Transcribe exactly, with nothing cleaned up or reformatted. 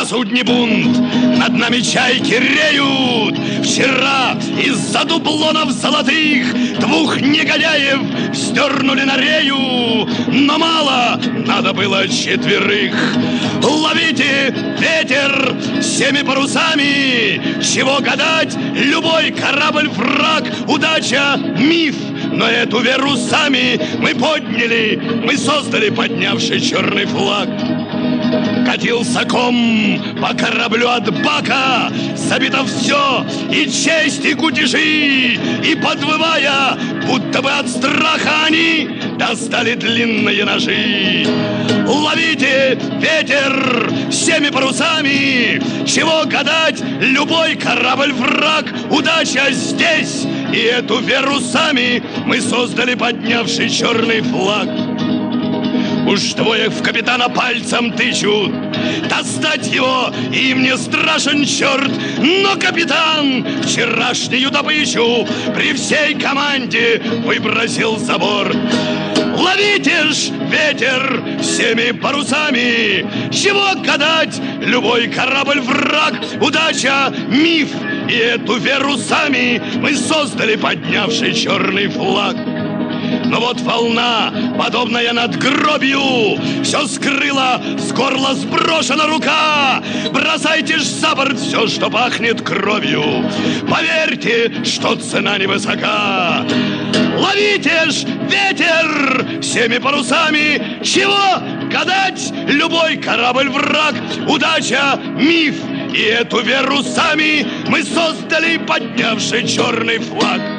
судне бунт, над нами чайки реют. Вчера из-за дублонов золотых двух негодяев сдернули на рею, но мало, надо было четверых. Ловите ветер всеми парусами, чего гадать, любой корабль враг, удача миф. Но эту веру сами мы подняли, мы создали, поднявший черный флаг. Катился ком по кораблю от бака, забито все, и честь, и кутежи, и подвывая, будто бы от страха они достали длинные ножи. Ловите ветер всеми парусами, чего гадать, любой корабль враг, удача здесь, и эту веру сами мы создали, поднявший черный флаг. Уж двое в капитана пальцем тычут, достать его им не страшен черт. Но капитан вчерашнюю добычу при всей команде выбросил за борт. Ловите ж ветер всеми парусами, чего гадать, любой корабль враг, удача миф, и эту веру сами мы создали, поднявший черный флаг. Но вот волна, подобная надгробию, все скрыла, с горла сброшена рука. Бросайте ж за борт все, что пахнет кровью. Поверьте, что цена невысока. Ловите ж ветер всеми парусами, чего гадать, любой корабль враг, удача миф, и эту веру сами мы создали, поднявший черный флаг.